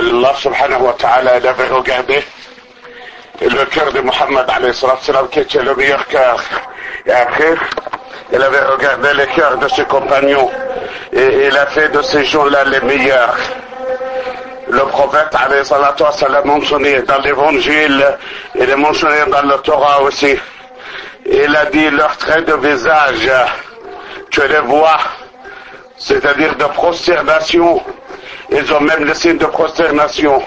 Allah subhanahu wa ta'ala avait regardé le cœur de Mohammed alayhi salam qui était le meilleur cœur. Et après, il avait regardé les cœurs de ses compagnons et il a fait de ces jours-là les meilleurs. Le prophète alayhi salam mentionné dans l'évangile et est mentionné dans le Torah aussi. Il a dit leurs traits de visage, tu les vois, c'est-à-dire de prosternation. Ils ont même le signe de prosternation.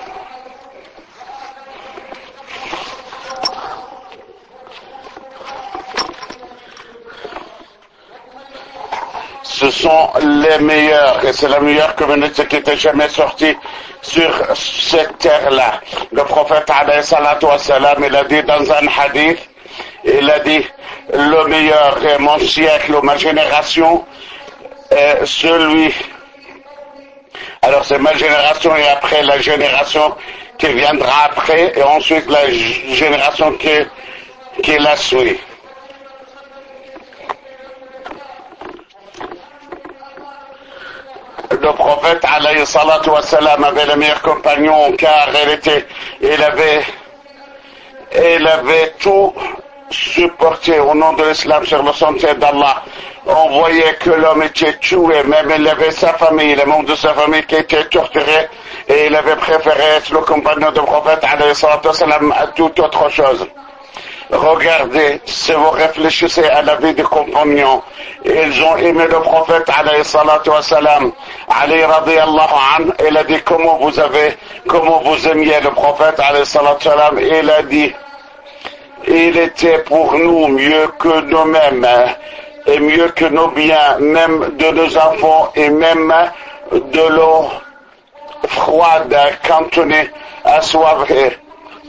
Ce sont les meilleurs, et c'est la meilleure communauté qui était jamais sortie sur cette terre-là. Le prophète alayhi salatu wassalam, il a dit dans un hadith, il a dit, le meilleur est mon siècle ou ma génération est celui. Alors c'est ma génération et après la génération qui viendra après et ensuite la génération qui la suit. Le prophète alayhi salatu wassalam avait le meilleur compagnon car il avait tout supporté au nom de l'islam sur le sentier d'Allah. On voyait que l'homme était tué, même il avait sa famille, les membres de sa famille qui étaient torturés et il avait préféré être le compagnon du prophète alayhi salatu wassalam à toute autre chose. Regardez, si vous réfléchissez à la vie des compagnons, ils ont aimé le prophète alayhi salatu wassalam. Ali radiyallahu anhu, il a dit comment vous aimiez le prophète alayhi salatu wassalam. Il a dit, il était pour nous mieux que nous-mêmes et mieux que nos biens, même de nos enfants et même de l'eau froide quand on est assoiffé.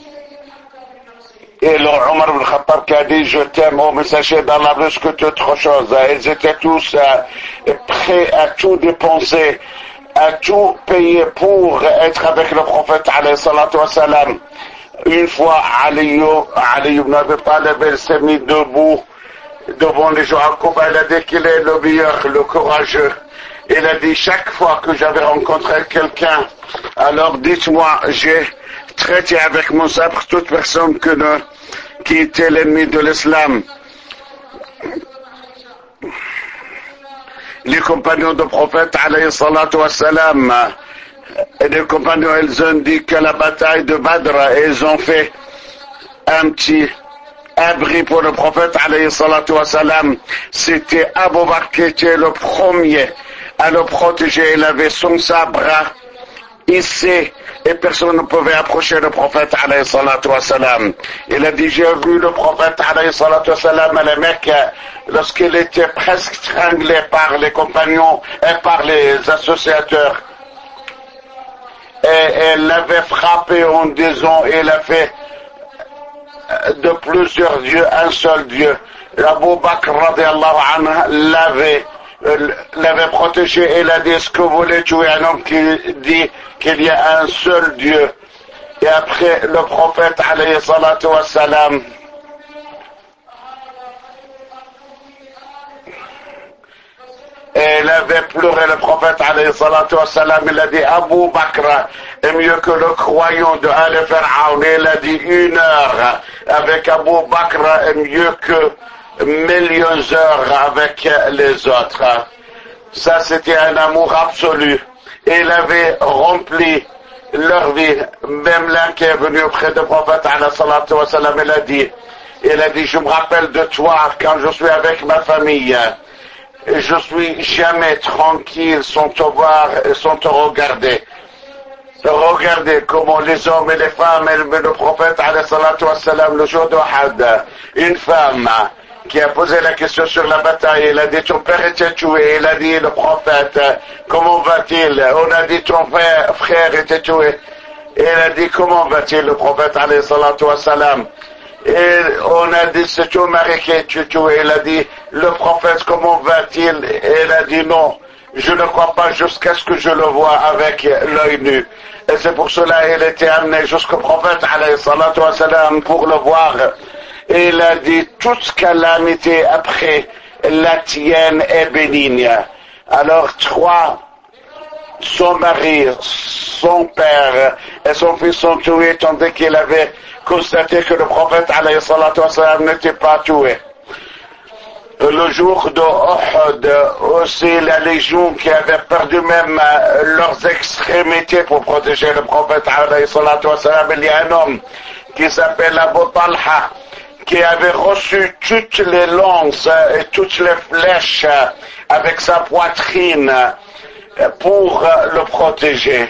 Et le Omar ibn Khattab qui a dit je t'aime au messager d'Allah plus que toute autre chose. Ils étaient tous prêts à tout dépenser, à tout payer pour être avec le prophète alayhi salatu wassalam. Une fois Ali ibn Abi Talib il s'est mis debout devant les gens à Kouba, il a dit qu'il est le meilleur, le courageux. Il a dit chaque fois que j'avais rencontré quelqu'un, alors dites-moi, j'ai traité avec mon sabre toute personne qui était l'ennemi de l'islam. Les compagnons du prophète alayhi salatu wassalam, les compagnons ils ont dit que la bataille de Badr, ils ont fait un petit abri pour le prophète alayhi salatu wassalam. C'était Abu Bakr qui était le premier à le protéger. Il avait son sabre ici et personne ne pouvait approcher le prophète alayhi salatu wassalam. Il a dit j'ai vu le prophète alayhi salatu wassalam à la Mecque lorsqu'il était presque stranglé par les compagnons et par les associateurs. Et elle l'avait frappé en disant il a fait de plusieurs dieux un seul Dieu. Abu Bakr radiallahu anhu l'avait protégé et il a dit est-ce que vous voulez tuer un homme qui dit qu'il y a un seul Dieu? Et après le prophète alayhi salatu wassalam et il avait pleuré le prophète alayhi salatu wassalam. Il a dit Abu Bakr est mieux que le croyant de Al Pharaon. Il a dit 1 heure avec Abu Bakr est mieux que millions d'heures avec les autres. Ça c'était un amour absolu. Il avait rempli leur vie. Même l'un qui est venu auprès du prophète alayhi salatu wassalam, il a dit je me rappelle de toi quand je suis avec ma famille. Je suis jamais tranquille sans te voir et sans te regarder. Regardez comment les hommes et les femmes et le prophète alayhi salatu wassalam le jour d'Uhud, une femme qui a posé la question sur la bataille, il a dit ton père était tué, il a dit le prophète comment va-t-il? On a dit ton frère était tué, et il a dit comment va-t-il le prophète alayhi salatu wassalam? Et on a dit c'est ton mari qui est tué, il a dit le prophète comment va-t-il? Et il a dit non, je ne crois pas jusqu'à ce que je le vois avec l'œil nu. Et c'est pour cela il était amené jusqu'au prophète alayhi salatu wassalam pour le voir. Et il a dit toute calamité après la tienne est bénigne. Alors 3 son mari, son père et son fils sont tués tandis qu'il avait constaté que le prophète alayhi salatu wassalam n'était pas tué. Le jour de Uhud, aussi la légion qui avait perdu même leurs extrémités pour protéger le prophète alayhi salatu wassalam, il y a un homme qui s'appelle Abu Talha qui avait reçu toutes les lances et toutes les flèches avec sa poitrine pour le protéger.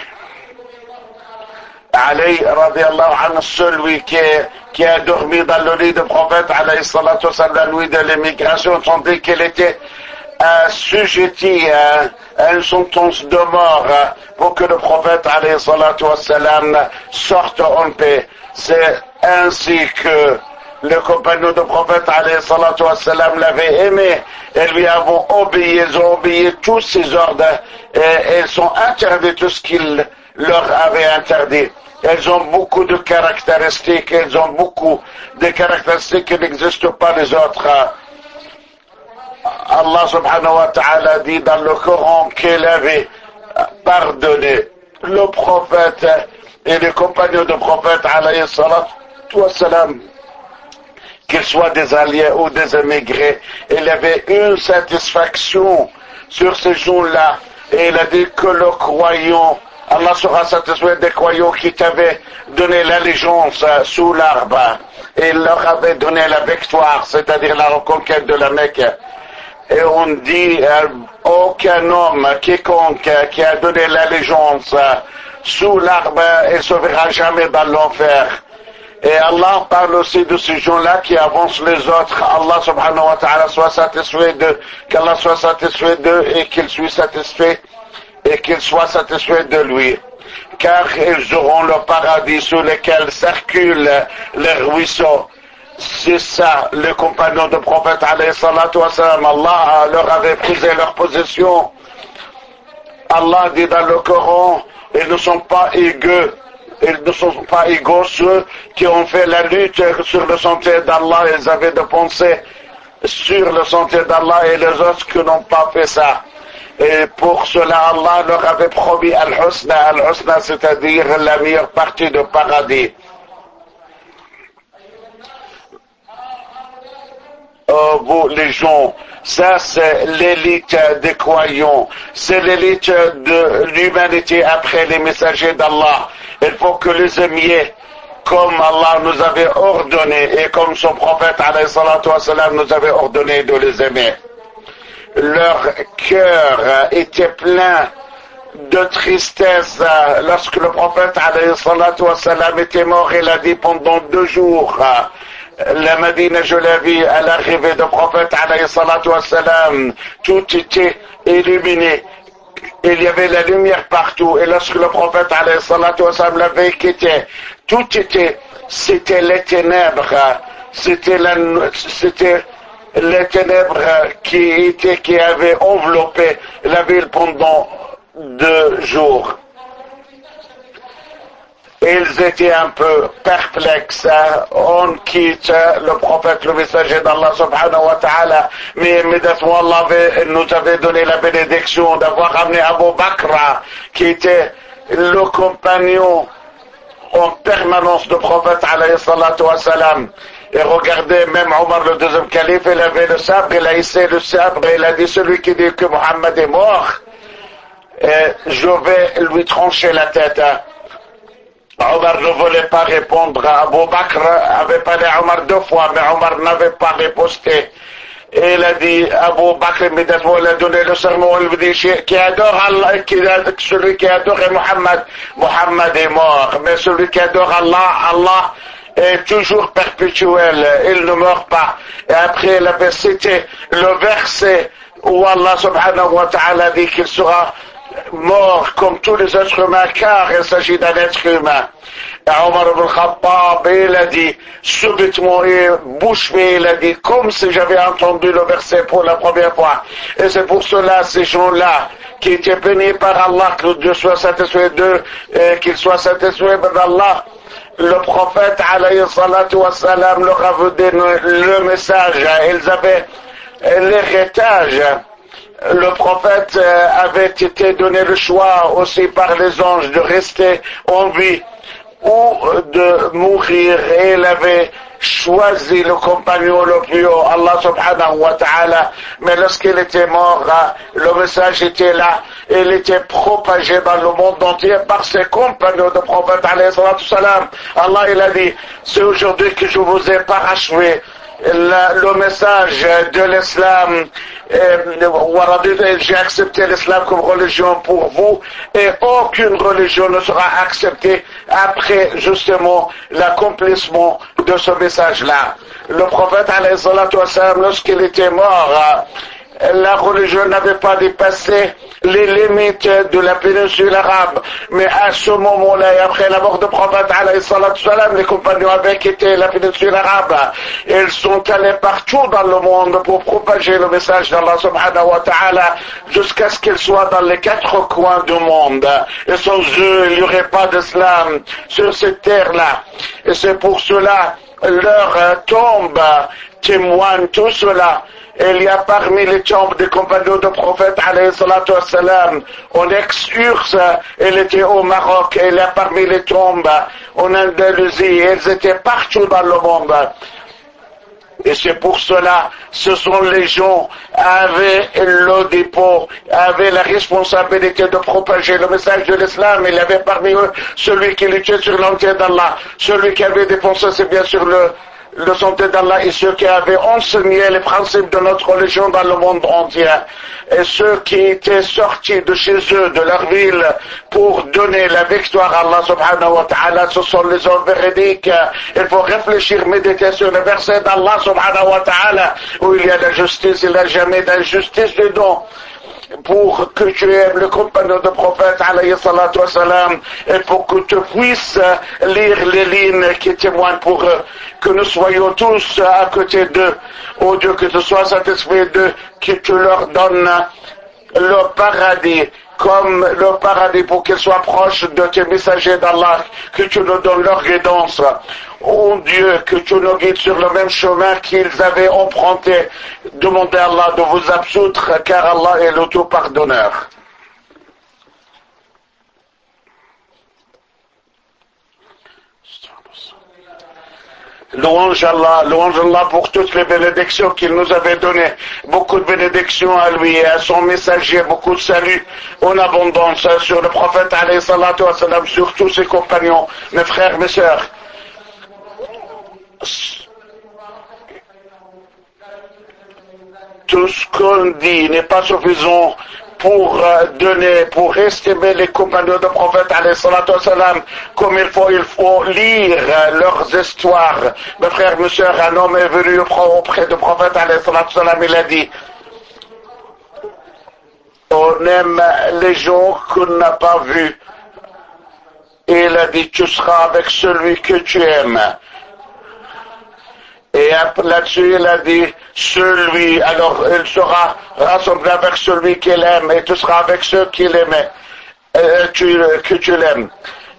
Ali radiallahu anhu, celui qui a dormi dans le lit du prophète alayhi salatu wassalam la nuit de l'émigration, tandis qu'il était assujetti à une sentence de mort pour que le prophète alayhi salatu wassalam sorte en paix. C'est ainsi que les compagnons du prophète alayhi salatu wassalam l'avaient aimé et lui avons obéi, ils ont obéi tous ses ordres et ils ont interdit tout ce qu'il leur avait interdit. Elles ont beaucoup de caractéristiques, elles ont beaucoup de caractéristiques qui n'existent pas les autres. Allah subhanahu wa ta'ala dit dans le Coran qu'il avait pardonné le prophète et les compagnons du prophète alayhi salatu wassalam, qu'ils soient des alliés ou des émigrés. Il avait une satisfaction sur ces jours-là et il a dit que le croyant, Allah sera satisfait des croyants qui t'avaient donné l'allégeance sous l'arbre et il leur avait donné la victoire, c'est-à-dire la reconquête de la Mecque. Et on dit aucun homme quiconque qui a donné l'allégeance sous l'arbre ne se verra jamais dans l'enfer. Et Allah parle aussi de ces gens-là qui avancent les autres. Allah subhanahu wa ta'ala soit satisfait d'eux, qu'Allah soit satisfait d'eux et qu'il soit satisfait de lui. Car ils auront le paradis sous lequel circulent les ruisseaux. C'est ça, les compagnons du prophète alayhi salatu wassalam. Allah leur avait prisé leur position. Allah dit dans le Coran, ils ne sont pas égaux. Ils ne sont pas égaux ceux qui ont fait la lutte sur le sentier d'Allah. Ils avaient de penser sur le sentier d'Allah et les autres qui n'ont pas fait ça. Et pour cela, Allah leur avait promis Al-Husna. Al-Husna, c'est-à-dire la meilleure partie du paradis. Vous, les gens, ça c'est l'élite des croyants. C'est l'élite de l'humanité après les messagers d'Allah. Il faut que les aimiez comme Allah nous avait ordonné et comme son prophète alayhi salatu wassalam nous avait ordonné de les aimer. Leur cœur était plein de tristesse lorsque le prophète alayhi salatu wassalam était mort. Il a dit pendant 2 jours, la Médine, je l'ai vu à l'arrivée du prophète alayhi salatu wassalam, tout était illuminé. Il y avait la lumière partout. Et lorsque le prophète alayhi salatu wassalam l'avait quitté, c'était les ténèbres. C'était les ténèbres qui avaient enveloppé la ville pendant 2 jours. Ils étaient un peu perplexes. On quitte le prophète, le messager d'Allah subhanahu wa ta'ala. Mais immédiatement Allah nous avait donné la bénédiction d'avoir amené Abu Bakr, qui était le compagnon en permanence du prophète alayhi salatu wassalam. Et regardez, même Omar, le 2e calife, il avait le sabre, il a hissé le sabre, et il a dit, celui qui dit que Mohammed est mort, je vais lui trancher la tête. Omar ne voulait pas répondre. Abu Bakr avait parlé à Omar 2 fois, mais Omar n'avait pas riposté. Et il a dit, Abu Bakr immédiatement, il a donné le serment, il lui dit, qui adore Allah, celui qui adore Mohammed est mort. Mais celui qui adore Allah, Allah est toujours perpétuel, il ne meurt pas. Et après, il avait cité le verset où Allah subhanahu wa ta'ala dit qu'il sera mort comme tous les êtres humains, car il s'agit d'un être humain. Et Omar ibn Khattab, il a dit, subitement et bouche bée, il a dit, comme si j'avais entendu le verset pour la première fois. Et c'est pour cela, ces gens-là, qui étaient bénis par Allah, que Dieu soit satisfait d'eux, et qu'ils soient satisfaits d'Allah, le prophète, alayhi salatu wassalam, leur avait donné le message. Ils avaient l'héritage Le prophète avait été donné le choix aussi par les anges de rester en vie ou de mourir, et il avait choisi le compagnon le plus haut, Allah subhanahu wa ta'ala. Mais lorsqu'il était mort, le message était là, il était propagé dans le monde entier par ses compagnons de prophète alayhi salatu salam. Allah il a dit, c'est aujourd'hui que je vous ai parachevé le message de l'islam, j'ai accepté l'islam comme religion pour vous, et aucune religion ne sera acceptée après justement l'accomplissement de ce message-là. Le prophète alayhi salatu wassalam, lorsqu'il était mort, la religion n'avait pas dépassé les limites de la péninsule arabe. Mais à ce moment-là, et après la mort du prophète alayhi salatu salam, les compagnons avaient quitté la péninsule arabe. Ils sont allés partout dans le monde pour propager le message d'Allah subhanahu wa ta'ala jusqu'à ce qu'ils soient dans les quatre coins du monde. Et sans eux, il n'y aurait pas d'islam sur cette terre-là. Et c'est pour cela, leur tombe témoigne tout cela. Il y a parmi les tombes des compagnons de prophète alayhi salatu wassalam en ex-Urs, il était au Maroc, et il y a parmi les tombes en Andalousie, ils étaient partout dans le monde. Et c'est pour cela, ce sont les gens avaient le dépôt, avaient la responsabilité de propager le message de l'islam. Il y avait parmi eux celui qui luttait sur l'entier d'Allah, celui qui avait dépensé ses biens sur le santé d'Allah, et ceux qui avaient enseigné les principes de notre religion dans le monde entier, et ceux qui étaient sortis de chez eux, de leur ville, pour donner la victoire à Allah subhanahu wa ta'ala. Ce sont les hommes véridiques. Il faut réfléchir, méditer sur le verset d'Allah subhanahu wa ta'ala où il y a la justice, il n'y a jamais d'injustice dedans. Pour que tu aimes le compagnon de prophète alayhi salatu wassalam, et pour que tu puisses lire les lignes qui témoignent pour que nous soyons tous à côté d'eux. Oh Dieu, que tu sois satisfait d'eux, que tu leur donnes le paradis, comme le paradis, pour qu'ils soient proches de tes messagers d'Allah, que tu nous donnes leur guidance. Oh Dieu, que tu nous guides sur le même chemin qu'ils avaient emprunté. Demandez à Allah de vous absoudre, car Allah est le tout pardonneur. Louange Allah pour toutes les bénédictions qu'il nous avait données. Beaucoup de bénédictions à lui et à son messager, beaucoup de salut en abondance sur le prophète alayhi salatu wassalam, sur tous ses compagnons, mes frères, mes sœurs. Tout ce qu'on dit n'est pas suffisant pour donner, pour estimer les compagnons de prophète alayhi salatu wassalam comme il faut lire leurs histoires. Mes frères, mes sœurs, un homme est venu auprès du prophète alayhi salatu wassalam, il a dit, on aime les gens qu'on n'a pas vus. Et il a dit, tu seras avec celui que tu aimes. Et là-dessus, il a dit, alors il sera rassemblé avec celui qu'il aime, et tu seras avec ceux qu'il aimait, que tu l'aimes.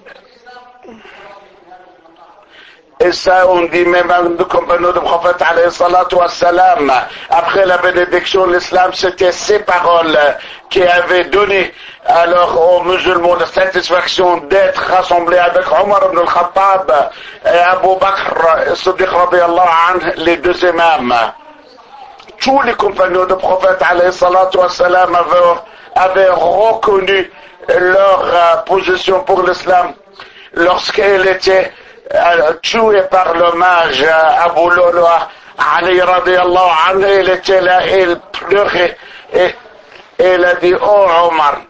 Et ça, on dit même à nos compagnons de prophète, alayhi salatu wassalam, après la bénédiction de l'islam, c'était ces paroles qui avaient donné alors aux musulmans la satisfaction d'être rassemblés avec Omar ibn al-Khattab et Abu Bakr, Siddiq radiyallahu anhu, les deux imams. Tous les compagnons de prophète, alayhi salatu wassalam, avaient reconnu leur position pour l'islam lorsqu'il était tué par le mage Abu Lulu', Ali radiyallahu anhu, il était là, il pleurait et il a dit, oh Omar,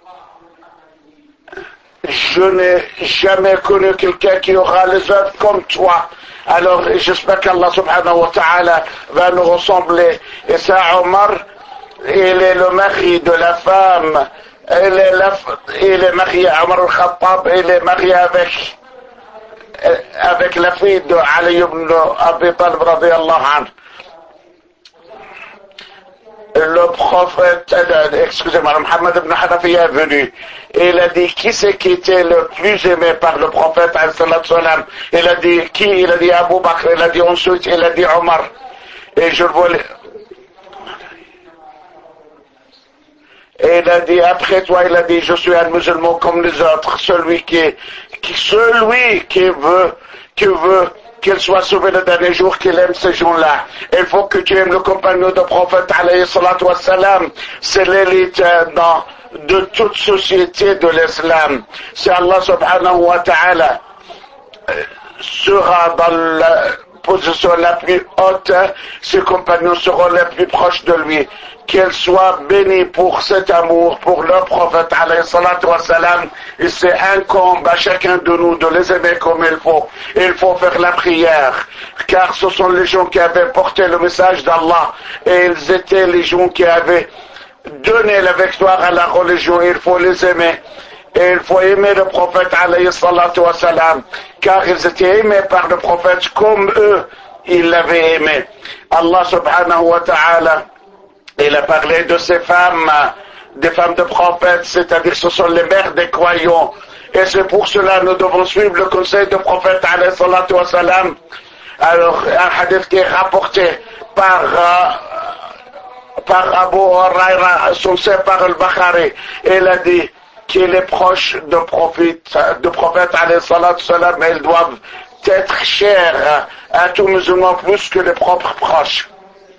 je n'ai jamais connu quelqu'un qui aura les œuvres comme toi. Alors j'espère qu'Allah subhanahu wa ta'ala va nous ressembler. Et ça, Omar, il est le mari de la femme, il est marié, Omar al-Khattab, il est marié avec la fille de Ali ibn Abi Talib radiyallahu anhu. Le prophète, excusez-moi, Mohammed ibn Hanafiya est venu. Et il a dit, qui c'est qui était le plus aimé par le prophète, alayhi salatu wassalam? Il a dit, qui? Il a dit Abu Bakr, il a dit ensuite, il a dit Omar. Et je vois Et il a dit, après toi, il a dit, je suis un musulman comme les autres, celui qui veut qu'il soit sauvé le dernier jour, qu'il aime ces gens-là. Il faut que tu aimes le compagnon du prophète, alayhi salatu wassalam. C'est l'élite de toute société de l'islam. Si Allah subhanahu wa ta'ala sera dans la position la plus haute, ses compagnons seront les plus proches de lui. Qu'elle soit bénie pour cet amour, pour le prophète, alayhi salatu wassalam. Et c'est incombe à chacun de nous de les aimer comme il faut. Il faut faire la prière, car ce sont les gens qui avaient porté le message d'Allah, et ils étaient les gens qui avaient donné la victoire à la religion. Il faut les aimer. Et il faut aimer le prophète, alayhi salatu wassalam, car ils étaient aimés par le prophète comme eux, ils l'avaient aimé. Allah subhanahu wa ta'ala, il a parlé de ces femmes, des femmes de prophètes, c'est-à-dire ce sont les mères des croyants. Et c'est pour cela que nous devons suivre le conseil du prophète, alayhi salatu wassalam. Alors, un hadith qui est rapporté par Abu Huraira, sourcé par al-Bukhari, il a dit qu'il est proche de prophète, alayhi salatu wassalam, mais ils doivent être chers à tout musulman plus que les propres proches.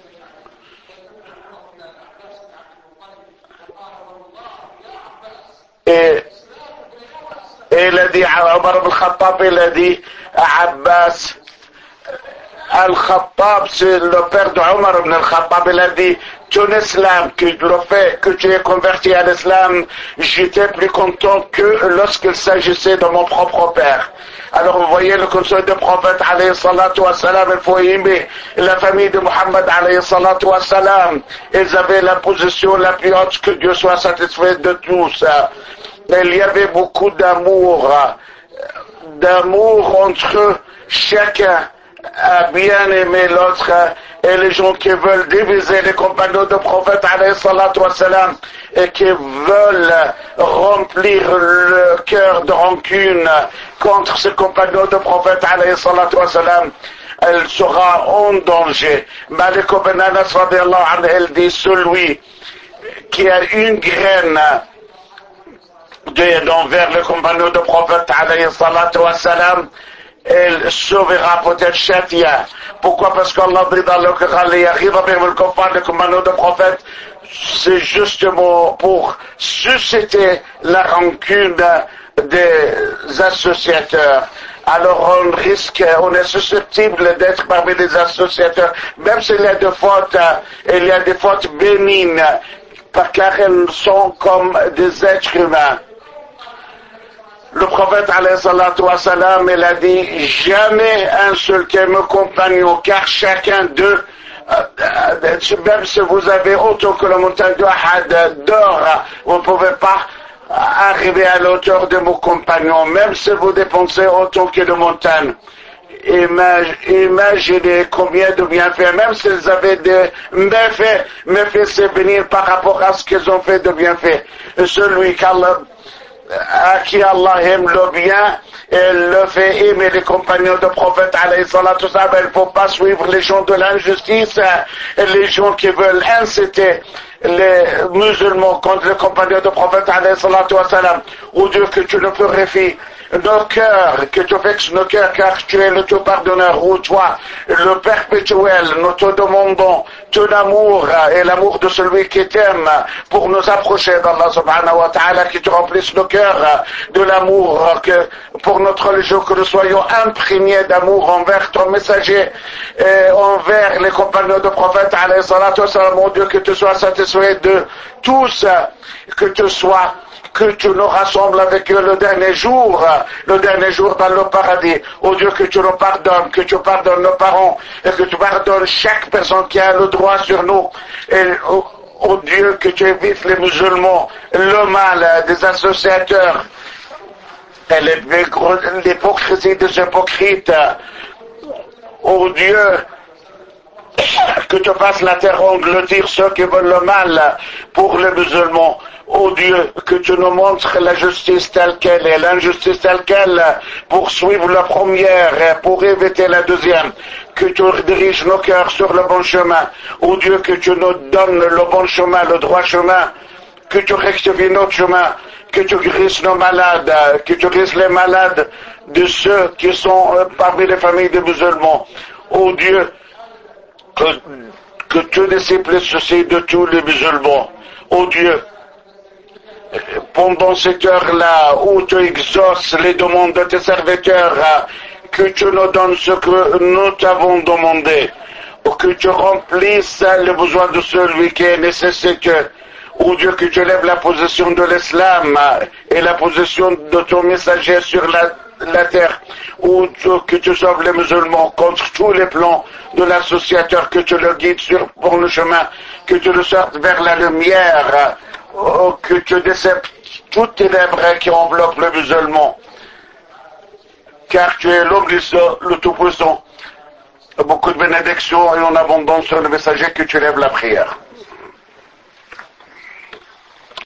Et il a dit, Omar ibn Khattab, il a dit à Abbas, Al-Khattab, c'est le père de Omar ibn Khattab, il a dit, ton islam, que tu es converti à l'islam, j'étais plus content que lorsqu'il s'agissait de mon propre père. Alors vous voyez le conseil du prophète, alayhi salatu wassalam, il faut aimer la famille de Muhammad, alayhi salatu wassalam. Ils avaient la position la plus haute, que Dieu soit satisfait de tous. Il y avait beaucoup d'amour entre eux. Chacun a bien aimé l'autre, et les gens qui veulent diviser les compagnons du prophète, alayhi salatu wassalam, et qui veulent remplir le cœur de rancune contre ces compagnons du prophète, alayhi salatu wassalam, elle sera en danger. Malik ibn Anas radiyallahu anhu, elle dit, celui qui a une graine envers le compagnon du prophète, alayhi salatu wassalam, elle sauvera peut-être Shatia. Pourquoi? Parce qu'Allah dit dans le Coran, le compagnon du prophète, c'est justement pour susciter la rancune des associateurs. Alors on est susceptible d'être parmi les associateurs, même s'il y a des fautes, il y a des fautes bénignes, car elles sont comme des êtres humains. Le prophète, alayhi salatu wassalam, il a dit, jamais insultez mes compagnons, car chacun d'eux, même si vous avez autant que la montagne d'Uhud d'or, vous ne pouvez pas arriver à l'auteur de mon compagnon, même si vous dépensez autant que de montagne. Imaginez combien de bienfaits, même s'ils avaient des méfaits, c'est bénir par rapport à ce qu'ils ont fait de bienfaits. Celui à qui Allah aime le bien, il le fait aimer les compagnons du prophète, alayhi salatu wassalam. Il ne faut pas suivre les gens de l'injustice, les gens qui veulent inciter les musulmans contre les compagnons du prophète, alayhi salatu wassalam. Oh Dieu, que tu nous purifies nos cœurs, que tu fixes nos cœurs, car tu es le tout pardonneur, ou toi, le perpétuel. Nous te demandons ton amour et l'amour de celui qui t'aime pour nous approcher d'Allah subhanahu wa ta'ala, qui te remplisse nos cœurs de l'amour pour notre religion, que nous soyons imprégnés d'amour envers ton messager et envers les compagnons du prophète, alayhi salatu wassalam. Mon Dieu, que tu sois satisfait de tous, que tu nous rassembles avec eux le dernier jour dans le paradis. Oh Dieu, que tu nous pardonnes, que tu pardonnes nos parents, et que tu pardonnes chaque personne qui a le droit sur nous. Et oh Dieu, que tu évites les musulmans, le mal des associateurs, et l'hypocrisie des hypocrites. Oh Dieu, que tu fasses la terre engloutir ceux qui veulent le mal pour les musulmans. Oh Dieu, que tu nous montres la justice telle qu'elle est, l'injustice telle qu'elle, pour suivre la première et pour éviter la deuxième. Que tu diriges nos cœurs sur le bon chemin. Oh Dieu, que tu nous donnes le bon chemin, le droit chemin, que tu rectifies notre chemin, que tu guérisses nos malades, que tu guérisses les malades de ceux qui sont parmi les familles des musulmans. Oh Dieu, que tu disciples ceci de tous les musulmans. Oh Dieu, pendant cette heure-là où tu exauces les demandes de tes serviteurs, que tu nous donnes ce que nous t'avons demandé, ou que tu remplisses les besoins de celui qui est nécessiteux. Oh Dieu, que tu lèves la position de l'islam et la position de ton messager sur la terre, ou que tu sauves les musulmans contre tous les plans de l'associateur, que tu le guides pour le chemin, que tu le sortes vers la lumière, que tu décèpes toutes tes ténèbres qui enveloppent le musulman, car tu es l'omniscient, le tout-puissant. Beaucoup de bénédictions et en abondance sur le messager, que tu lèves la prière.